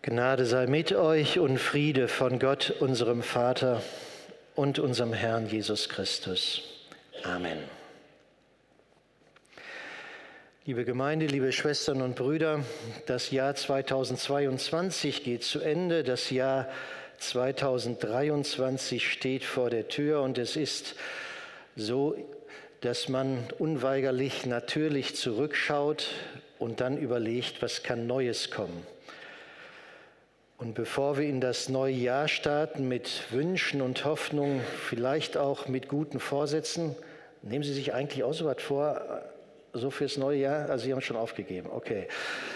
Gnade sei mit euch und Friede von Gott, unserem Vater und unserem Herrn Jesus Christus. Amen. Liebe Gemeinde, liebe Schwestern und Brüder, das Jahr 2022 geht zu Ende, das Jahr 2023 steht vor der Tür und es ist so, dass man unweigerlich natürlich zurückschaut und dann überlegt, was kann Neues kommen. Und bevor wir in das neue Jahr starten mit Wünschen und Hoffnungen, vielleicht auch mit guten Vorsätzen, nehmen Sie sich eigentlich auch so was vor, so fürs neue Jahr? Also Sie haben schon aufgegeben, okay.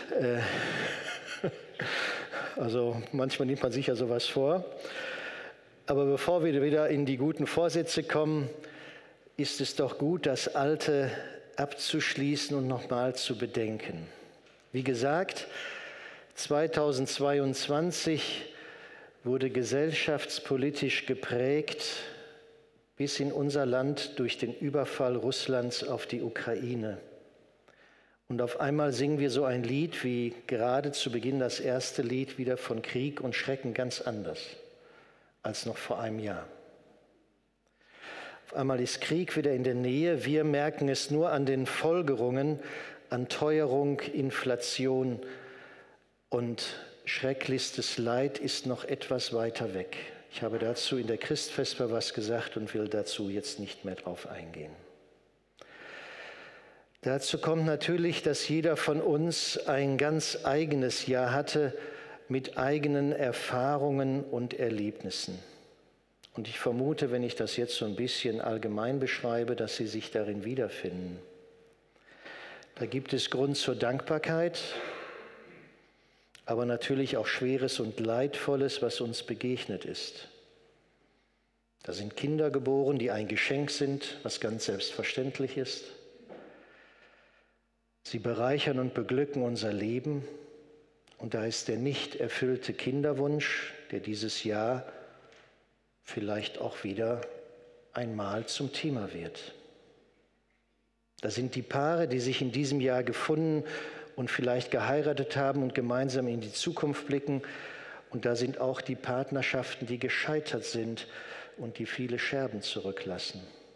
Also manchmal nimmt man sich ja sowas vor. Aber bevor wir wieder in die guten Vorsätze kommen, ist es doch gut, das Alte abzuschließen und nochmal zu bedenken. Wie gesagt, 2022 wurde gesellschaftspolitisch geprägt bis in unser Land durch den Überfall Russlands auf die Ukraine. Und auf einmal singen wir so ein Lied wie gerade zu Beginn das erste Lied wieder von Krieg und Schrecken ganz anders als noch vor einem Jahr. Auf einmal ist Krieg wieder in der Nähe. Wir merken es nur an den Folgerungen, an Teuerung, Inflation und schrecklichstes Leid ist noch etwas weiter weg. Ich habe dazu in der Christfesper was gesagt und will dazu jetzt nicht mehr drauf eingehen. Dazu kommt natürlich, dass jeder von uns ein ganz eigenes Jahr hatte mit eigenen Erfahrungen und Erlebnissen. Und ich vermute, wenn ich das jetzt so ein bisschen allgemein beschreibe, dass Sie sich darin wiederfinden. Da gibt es Grund zur Dankbarkeit, aber natürlich auch Schweres und Leidvolles, was uns begegnet ist. Da sind Kinder geboren, die ein Geschenk sind, was ganz selbstverständlich ist. Sie bereichern und beglücken unser Leben. Und da ist der nicht erfüllte Kinderwunsch, der dieses Jahr vielleicht auch wieder einmal zum Thema wird. Da sind die Paare, die sich in diesem Jahr gefunden und vielleicht geheiratet haben und gemeinsam in die Zukunft blicken. Und da sind auch die Partnerschaften, die gescheitert sind und die viele Scherben zurücklassen.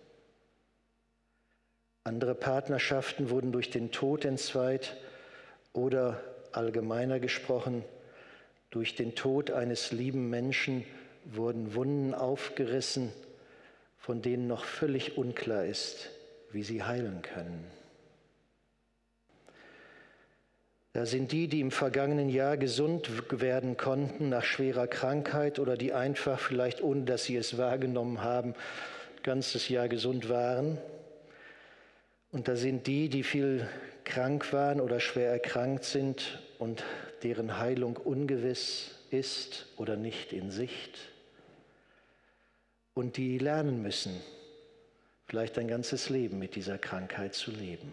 Andere Partnerschaften wurden durch den Tod entzweit oder allgemeiner gesprochen, durch den Tod eines lieben Menschen wurden Wunden aufgerissen, von denen noch völlig unklar ist, wie sie heilen können. Da sind die, die im vergangenen Jahr gesund werden konnten nach schwerer Krankheit oder die einfach vielleicht, ohne dass sie es wahrgenommen haben, ein ganzes Jahr gesund waren. Und da sind die, die viel krank waren oder schwer erkrankt sind und deren Heilung ungewiss ist oder nicht in Sicht. Und die lernen müssen, vielleicht ein ganzes Leben mit dieser Krankheit zu leben.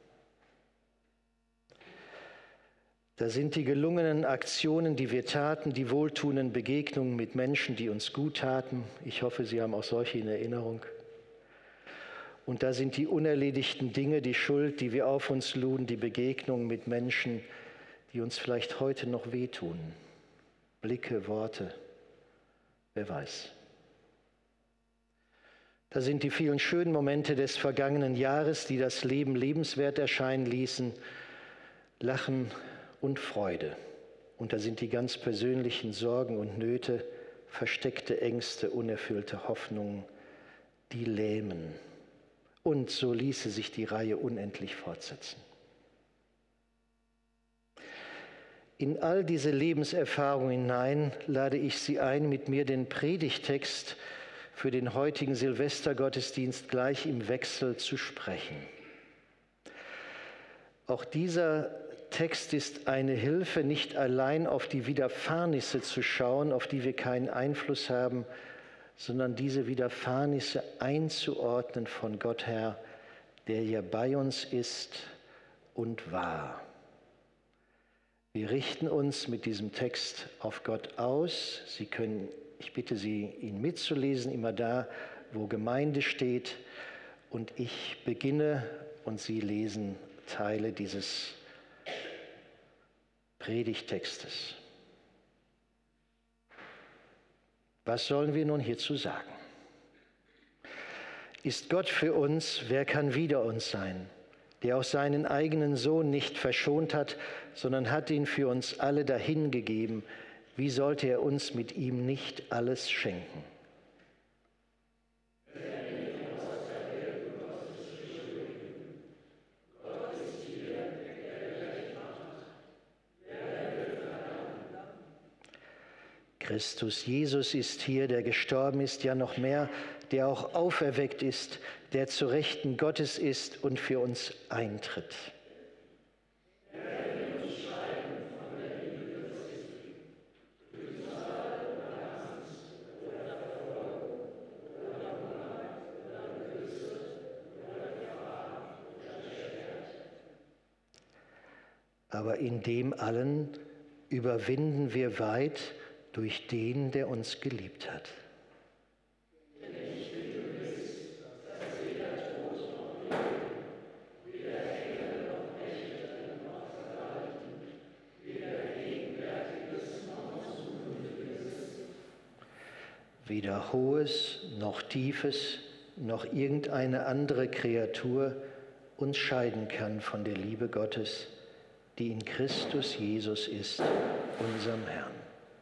Da sind die gelungenen Aktionen, die wir taten, die wohltuenden Begegnungen mit Menschen, die uns gut taten. Ich hoffe, Sie haben auch solche in Erinnerung. Und da sind die unerledigten Dinge, die Schuld, die wir auf uns luden, die Begegnungen mit Menschen, die uns vielleicht heute noch wehtun. Blicke, Worte, wer weiß. Da sind die vielen schönen Momente des vergangenen Jahres, die das Leben lebenswert erscheinen ließen, Lachen und Freude. Und da sind die ganz persönlichen Sorgen und Nöte, versteckte Ängste, unerfüllte Hoffnungen, die lähmen. Und so ließe sich die Reihe unendlich fortsetzen. In all diese Lebenserfahrungen hinein lade ich Sie ein, mit mir den Predigttext für den heutigen Silvestergottesdienst gleich im Wechsel zu sprechen. Auch dieser Text ist eine Hilfe, nicht allein auf die Widerfahrnisse zu schauen, auf die wir keinen Einfluss haben, sondern diese Widerfahrnisse einzuordnen von Gott her, der ja bei uns ist und war. Wir richten uns mit diesem Text auf Gott aus. Sie können, ich bitte Sie, ihn mitzulesen, immer da, wo Gemeinde steht. Und ich beginne und Sie lesen Teile dieses Predigttextes. Was sollen wir nun hierzu sagen? Ist Gott für uns, wer kann wider uns sein, der auch seinen eigenen Sohn nicht verschont hat, sondern hat ihn für uns alle dahingegeben? Wie sollte er uns mit ihm nicht alles schenken? Christus Jesus ist hier, der gestorben ist, ja noch mehr, der auch auferweckt ist, der zu Rechten Gottes ist und für uns eintritt. Aber in dem allen überwinden wir weit durch den, der uns geliebt hat. Weder Hohes noch Tiefes noch irgendeine andere Kreatur uns scheiden kann von der Liebe Gottes, die in Christus Jesus ist, unserem Herrn.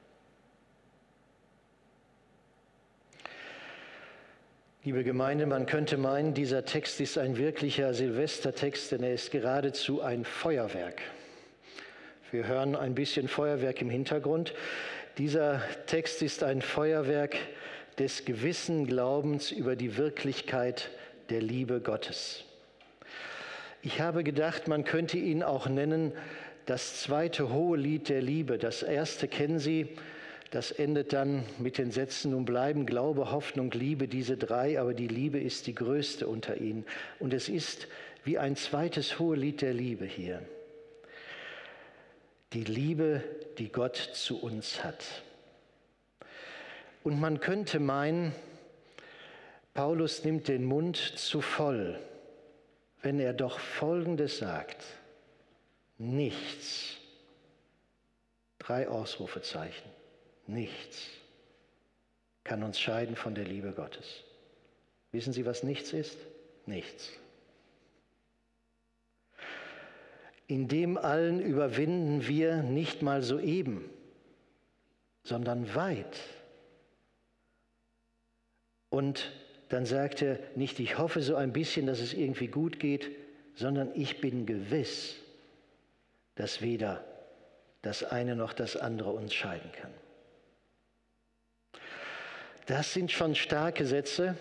Liebe Gemeinde, man könnte meinen, dieser Text ist ein wirklicher Silvestertext, denn er ist geradezu ein Feuerwerk. Wir hören ein bisschen Feuerwerk im Hintergrund. Dieser Text ist ein Feuerwerk des gewissen Glaubens über die Wirklichkeit der Liebe Gottes. Ich habe gedacht, man könnte ihn auch nennen das zweite Hohelied der Liebe. Das erste kennen Sie, das endet dann mit den Sätzen: Nun bleiben Glaube, Hoffnung, Liebe, diese drei, aber die Liebe ist die größte unter ihnen. Und es ist wie ein zweites Hohelied der Liebe hier. Die Liebe, die Gott zu uns hat. Und man könnte meinen, Paulus nimmt den Mund zu voll, wenn er doch Folgendes sagt: Nichts. 3 Ausrufezeichen. Nichts kann uns scheiden von der Liebe Gottes. Wissen Sie, was nichts ist? Nichts. In dem allen überwinden wir nicht mal soeben, sondern weit. Und dann sagt er nicht, ich hoffe so ein bisschen, dass es irgendwie gut geht, sondern ich bin gewiss, dass weder das eine noch das andere uns scheiden kann. Das sind schon starke Sätze,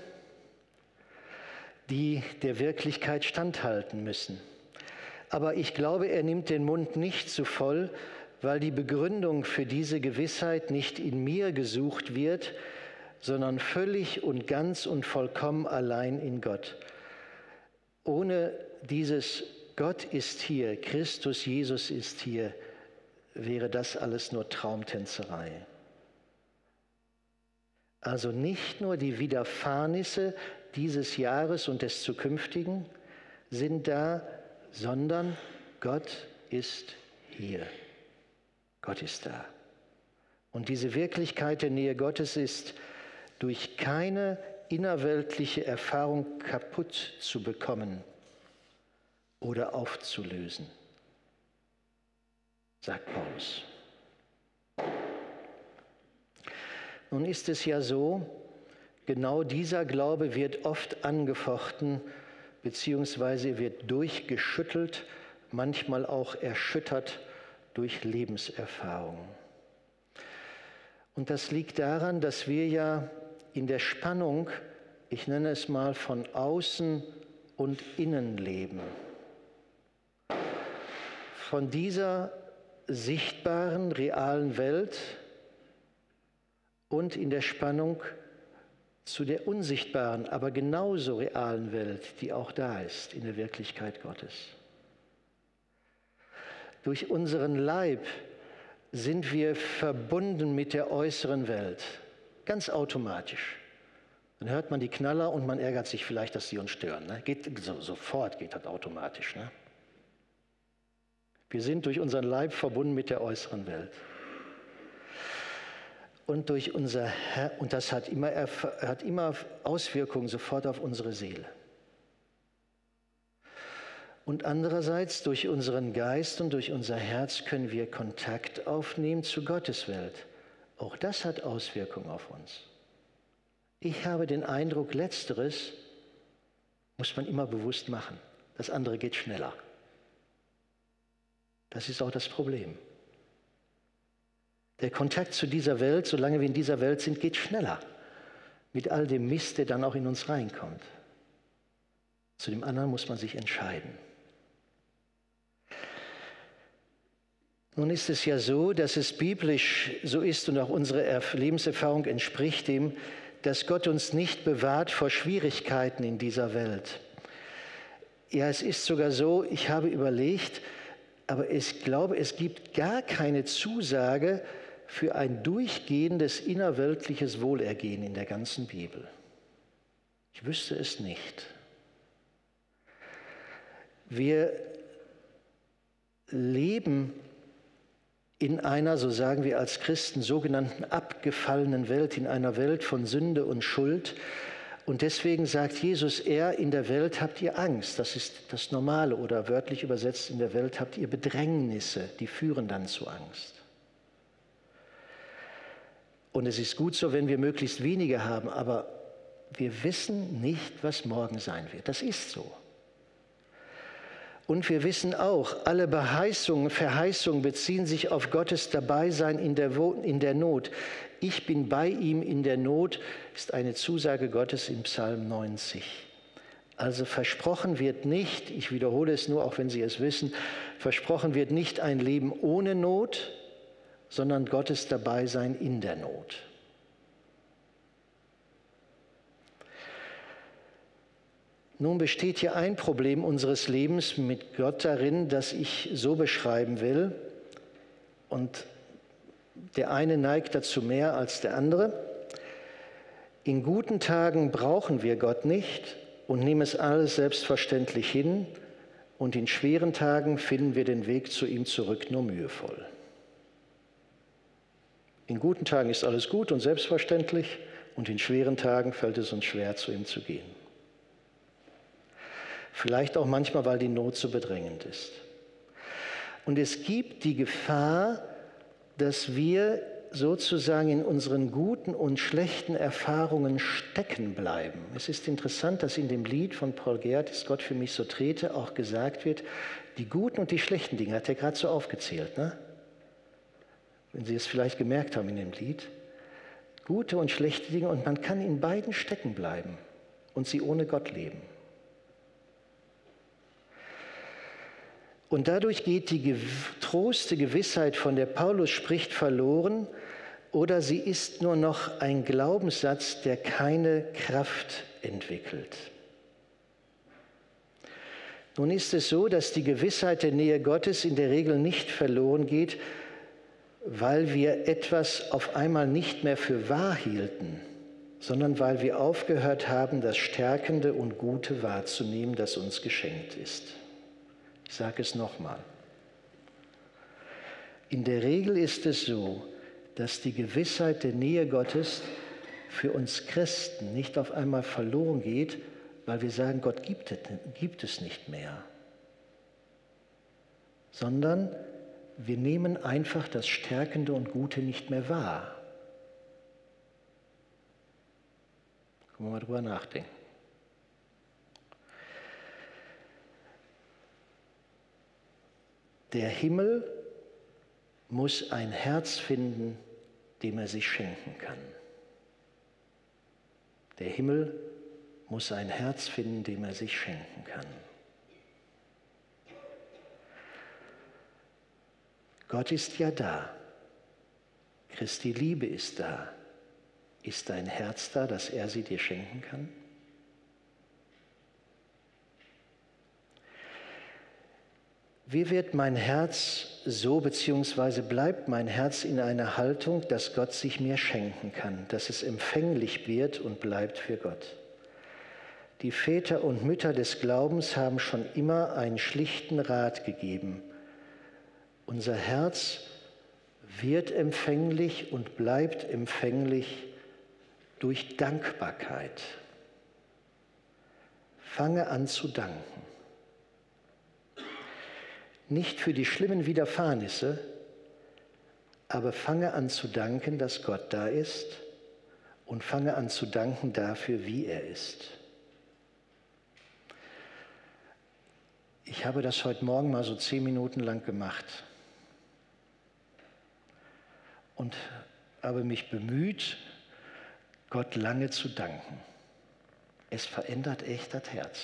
die der Wirklichkeit standhalten müssen. Aber ich glaube, er nimmt den Mund nicht zu voll, weil die Begründung für diese Gewissheit nicht in mir gesucht wird, sondern völlig und ganz und vollkommen allein in Gott. Ohne dieses Gott ist hier, Christus Jesus ist hier, wäre das alles nur Traumtänzerei. Also nicht nur die Widerfahrnisse dieses Jahres und des zukünftigen sind da, sondern Gott ist hier. Gott ist da. Und diese Wirklichkeit der Nähe Gottes ist durch keine innerweltliche Erfahrung kaputt zu bekommen oder aufzulösen, sagt Paulus. Nun ist es ja so, genau dieser Glaube wird oft angefochten, beziehungsweise wird durchgeschüttelt, manchmal auch erschüttert durch Lebenserfahrung. Und das liegt daran, dass wir ja in der Spannung, ich nenne es mal, von außen und innen leben. Von dieser sichtbaren, realen Welt und in der Spannung zu der unsichtbaren, aber genauso realen Welt, die auch da ist in der Wirklichkeit Gottes. Durch unseren Leib sind wir verbunden mit der äußeren Welt, ganz automatisch. Dann hört man die Knaller und man ärgert sich vielleicht, dass sie uns stören. Ne? Sofort geht das automatisch. Ne? Wir sind durch unseren Leib verbunden mit der äußeren Welt. und durch unser Herz, und das hat immer Auswirkungen sofort auf unsere Seele. Und andererseits durch unseren Geist und durch unser Herz können wir Kontakt aufnehmen zu Gottes Welt. Auch das hat Auswirkungen auf uns. Ich habe den Eindruck, Letzteres muss man immer bewusst machen. Das andere geht schneller. Das ist auch das Problem. Der Kontakt zu dieser Welt, solange wir in dieser Welt sind, geht schneller. Mit all dem Mist, der dann auch in uns reinkommt. Zu dem anderen muss man sich entscheiden. Nun ist es ja so, dass es biblisch so ist und auch unsere Lebenserfahrung entspricht dem, dass Gott uns nicht bewahrt vor Schwierigkeiten in dieser Welt. Ja, es ist sogar so, ich habe überlegt, aber ich glaube, es gibt gar keine Zusage für ein durchgehendes innerweltliches Wohlergehen in der ganzen Bibel. Ich wüsste es nicht. Wir leben in einer, so sagen wir als Christen, sogenannten abgefallenen Welt, in einer Welt von Sünde und Schuld. Und deswegen sagt Jesus, in der Welt habt ihr Angst, das ist das Normale, oder wörtlich übersetzt, in der Welt habt ihr Bedrängnisse, die führen dann zu Angst. Und es ist gut so, wenn wir möglichst wenige haben, aber wir wissen nicht, was morgen sein wird. Das ist so. Und wir wissen auch, alle Verheißungen beziehen sich auf Gottes Dabeisein in der Not. Ich bin bei ihm in der Not, ist eine Zusage Gottes im Psalm 90. Also versprochen wird nicht, ich wiederhole es nur, auch wenn Sie es wissen, versprochen wird nicht ein Leben ohne Not, sondern Gottes Dabeisein in der Not. Nun besteht hier ein Problem unseres Lebens mit Gott darin, das ich so beschreiben will. Und der eine neigt dazu mehr als der andere. In guten Tagen brauchen wir Gott nicht und nehmen es alles selbstverständlich hin. Und in schweren Tagen finden wir den Weg zu ihm zurück nur mühevoll. In guten Tagen ist alles gut und selbstverständlich. Und in schweren Tagen fällt es uns schwer, zu ihm zu gehen. Vielleicht auch manchmal, weil die Not so bedrängend ist. Und es gibt die Gefahr, dass wir sozusagen in unseren guten und schlechten Erfahrungen stecken bleiben. Es ist interessant, dass in dem Lied von Paul Gerhardt, Ist Gott für mich so trete, auch gesagt wird, die guten und die schlechten Dinge, hat er gerade so aufgezählt, ne? Wenn Sie es vielleicht gemerkt haben in dem Lied. Gute und schlechte Dinge, und man kann in beiden stecken bleiben und sie ohne Gott leben. Und dadurch geht die getroste Gewissheit, von der Paulus spricht, verloren, oder sie ist nur noch ein Glaubenssatz, der keine Kraft entwickelt. Nun ist es so, dass die Gewissheit der Nähe Gottes in der Regel nicht verloren geht, weil wir etwas auf einmal nicht mehr für wahr hielten, sondern weil wir aufgehört haben, das Stärkende und Gute wahrzunehmen, das uns geschenkt ist. Ich sage es nochmal. In der Regel ist es so, dass die Gewissheit der Nähe Gottes für uns Christen nicht auf einmal verloren geht, weil wir sagen, Gott gibt es nicht mehr, sondern wir nehmen einfach das Stärkende und Gute nicht mehr wahr. Können wir mal drüber nachdenken. Der Himmel muss ein Herz finden, dem er sich schenken kann. Der Himmel muss ein Herz finden, dem er sich schenken kann. Gott ist ja da. Christi Liebe ist da. Ist dein Herz da, dass er sie dir schenken kann? Wie wird mein Herz so, beziehungsweise bleibt mein Herz in einer Haltung, dass Gott sich mir schenken kann, dass es empfänglich wird und bleibt für Gott? Die Väter und Mütter des Glaubens haben schon immer einen schlichten Rat gegeben. Unser Herz wird empfänglich und bleibt empfänglich durch Dankbarkeit. Fange an zu danken. Nicht für die schlimmen Widerfahrnisse, aber fange an zu danken, dass Gott da ist und fange an zu danken dafür, wie er ist. Ich habe das heute Morgen mal so 10 Minuten lang gemacht und habe mich bemüht, Gott lange zu danken. Es verändert echt das Herz.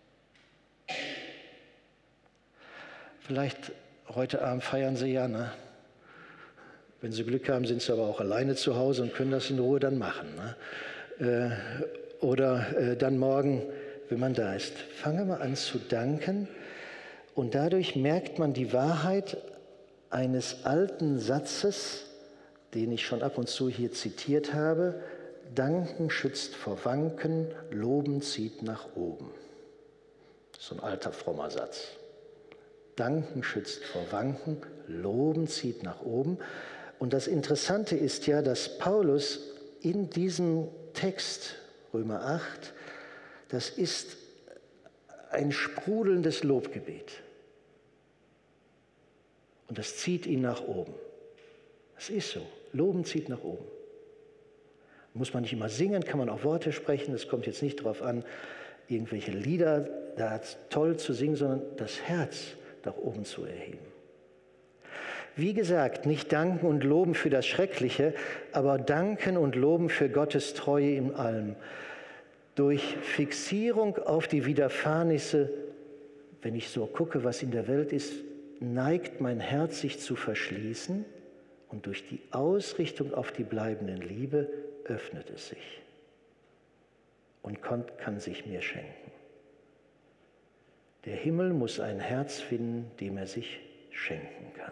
Vielleicht heute Abend feiern Sie ja, ne? Wenn Sie Glück haben, sind Sie aber auch alleine zu Hause und können das in Ruhe dann machen. Ne? Oder dann morgen, wenn man da ist. Fange mal an zu danken und dadurch merkt man die Wahrheit eines alten Satzes, den ich schon ab und zu hier zitiert habe. Danken schützt vor Wanken, Loben zieht nach oben. So ein alter frommer Satz. Danken schützt vor Wanken, Loben zieht nach oben. Und das Interessante ist ja, dass Paulus in diesem Text, Römer 8, das ist ein sprudelndes Lobgebet. Und das zieht ihn nach oben. Das ist so. Loben zieht nach oben. Muss man nicht immer singen, kann man auch Worte sprechen. Es kommt jetzt nicht darauf an, irgendwelche Lieder da toll zu singen, sondern das Herz nach oben zu erheben. Wie gesagt, nicht danken und loben für das Schreckliche, aber danken und loben für Gottes Treue in allem. Durch Fixierung auf die Widerfahrnisse, wenn ich so gucke, was in der Welt ist, neigt mein Herz sich zu verschließen und durch die Ausrichtung auf die bleibende Liebe öffnet es sich und kann sich mir schenken. Der Himmel muss ein Herz finden, dem er sich schenken kann.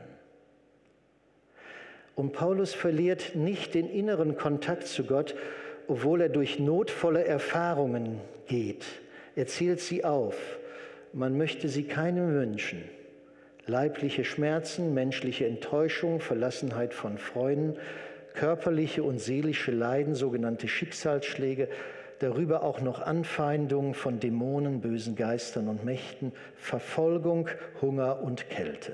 Und Paulus verliert nicht den inneren Kontakt zu Gott, obwohl er durch notvolle Erfahrungen geht. Er zählt sie auf. Man möchte sie keinem wünschen. Leibliche Schmerzen, menschliche Enttäuschung, Verlassenheit von Freunden, körperliche und seelische Leiden, sogenannte Schicksalsschläge, darüber auch noch Anfeindungen von Dämonen, bösen Geistern und Mächten, Verfolgung, Hunger und Kälte.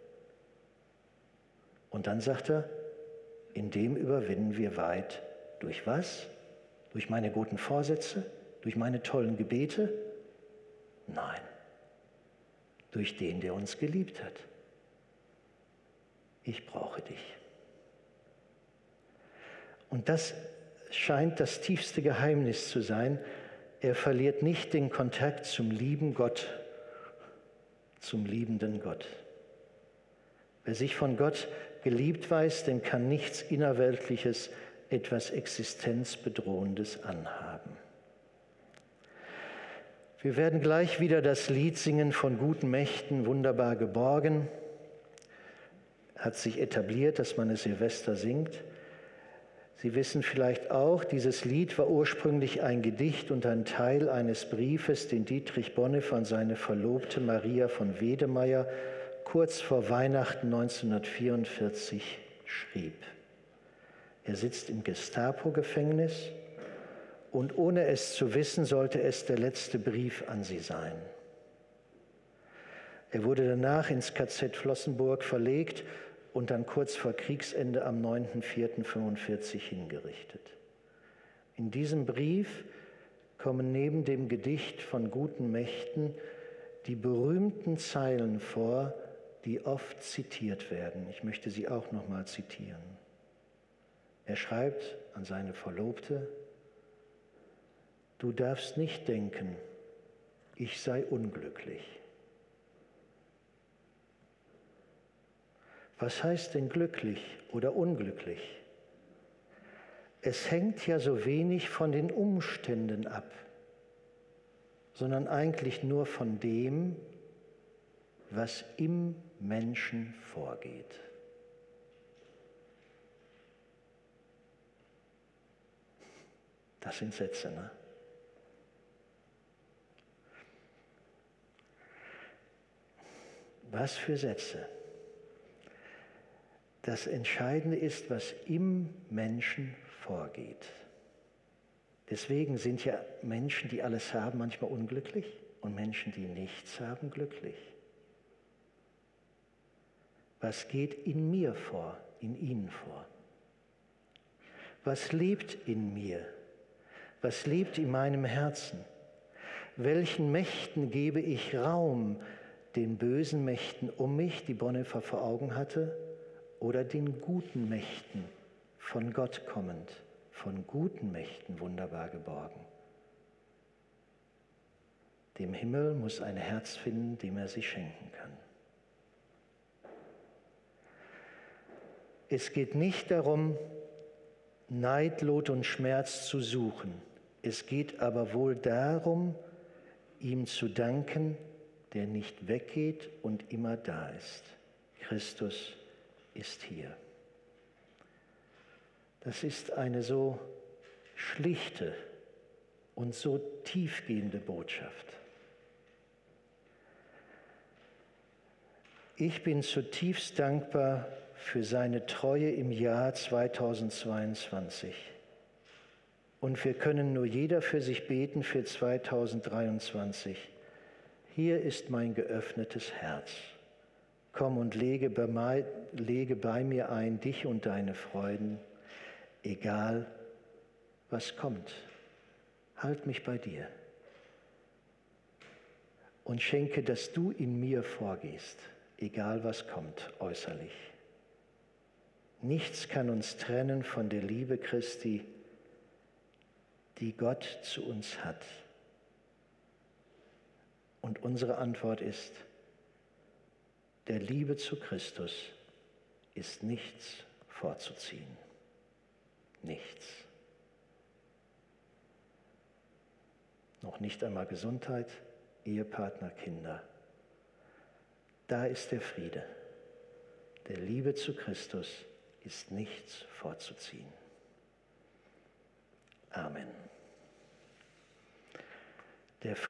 Und dann sagt er, in dem überwinden wir weit. Durch was? Durch meine guten Vorsätze? Durch meine tollen Gebete? Nein. Durch den, der uns geliebt hat. Ich brauche dich. Und das scheint das tiefste Geheimnis zu sein. Er verliert nicht den Kontakt zum lieben Gott, zum liebenden Gott. Wer sich von Gott geliebt weiß, dem kann nichts Innerweltliches, etwas Existenzbedrohendes anhaben. Wir werden gleich wieder das Lied singen von guten Mächten, wunderbar geborgen. Hat sich etabliert, dass man es Silvester singt. Sie wissen vielleicht auch, dieses Lied war ursprünglich ein Gedicht und ein Teil eines Briefes, den Dietrich Bonhoeffer an seine Verlobte Maria von Wedemeyer kurz vor Weihnachten 1944 schrieb. Er sitzt im Gestapo-Gefängnis und ohne es zu wissen, sollte es der letzte Brief an sie sein. Er wurde danach ins KZ Flossenbürg verlegt und dann kurz vor Kriegsende am 9.4.45 hingerichtet. In diesem Brief kommen neben dem Gedicht von guten Mächten die berühmten Zeilen vor, die oft zitiert werden. Ich möchte sie auch noch mal zitieren. Er schreibt an seine Verlobte: Du darfst nicht denken, ich sei unglücklich. Was heißt denn glücklich oder unglücklich? Es hängt ja so wenig von den Umständen ab, sondern eigentlich nur von dem, was im Menschen vorgeht. Das sind Sätze, ne? Was für Sätze. Das Entscheidende ist, was im Menschen vorgeht. Deswegen sind ja Menschen, die alles haben, manchmal unglücklich und Menschen, die nichts haben, glücklich. Was geht in mir vor, in ihnen vor? Was lebt in mir? Was lebt in meinem Herzen? Welchen Mächten gebe ich Raum? Den bösen Mächten um mich, die Bonhoeffer vor Augen hatte, oder den guten Mächten, von Gott kommend, von guten Mächten wunderbar geborgen? Dem Himmel muss ein Herz finden, dem er sie schenken kann. Es geht nicht darum, Neid, Lot und Schmerz zu suchen. Es geht aber wohl darum, ihm zu danken, der nicht weggeht und immer da ist. Christus ist hier. Das ist eine so schlichte und so tiefgehende Botschaft. Ich bin zutiefst dankbar für seine Treue im Jahr 2022. Und wir können nur jeder für sich beten für 2023. Hier ist mein geöffnetes Herz. Komm und lege bei mir ein dich und deine Freuden, egal was kommt. Halt mich bei dir und schenke, dass du in mir vorgehst, egal was kommt äußerlich. Nichts kann uns trennen von der Liebe Christi, die Gott zu uns hat. Und unsere Antwort ist, der Liebe zu Christus ist nichts vorzuziehen. Nichts. Noch nicht einmal Gesundheit, Ehepartner, Kinder. Da ist der Friede. Der Liebe zu Christus ist nichts vorzuziehen. Amen. Der